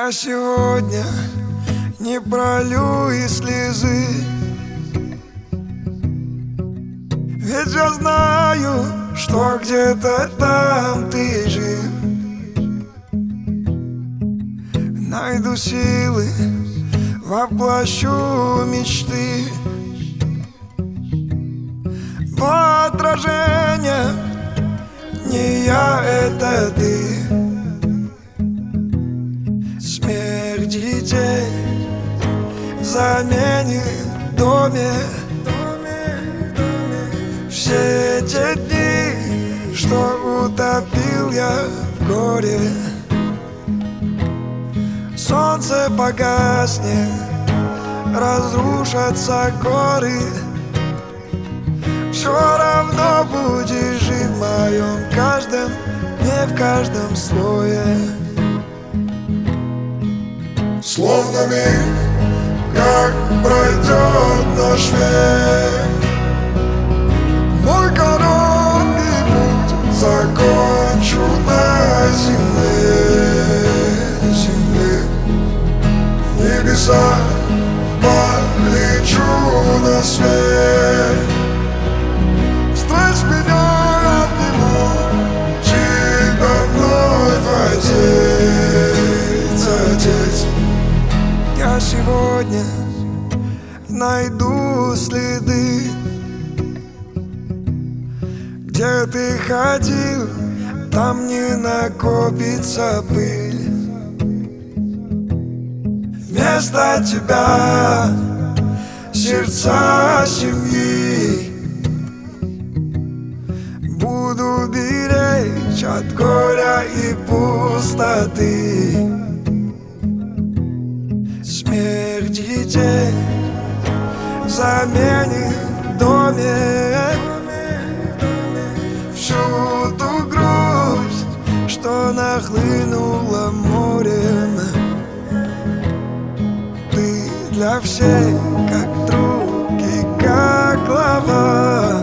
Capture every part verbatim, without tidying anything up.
Я сегодня не пролью и слезы, ведь я знаю, что где-то там ты жив. Найду силы, воплощу мечты, но отражение не я, это ты. Смех детей заменит в доме все те дни, что утопил я в горе. Солнце погаснет, разрушатся горы, все равно будешь жить в моем каждом, не в каждом слое. Словно миг, как пройдет наш век, мой короткий путь закончу на земле, земле. В небеса полечу на свет, встреч меня обниму, тебя вновь одеть, одеть. я сегодня найду следы, где ты ходил, там не накопится пыль. Вместо тебя сердца семьи буду беречь от горя и пустоты. Смех детей заменит в доме всю ту грусть, что нахлынула морем. Ты для всех как друг и как глава,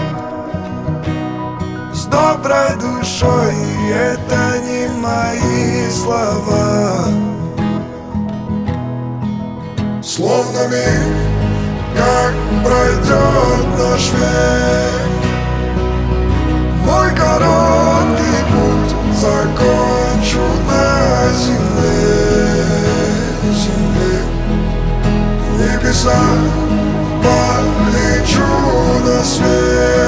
с доброй душой, и это не мои слова. Словно миг, как пройдет наш век, мой короткий путь закончу на земле, земле. В небеса полечу на свет.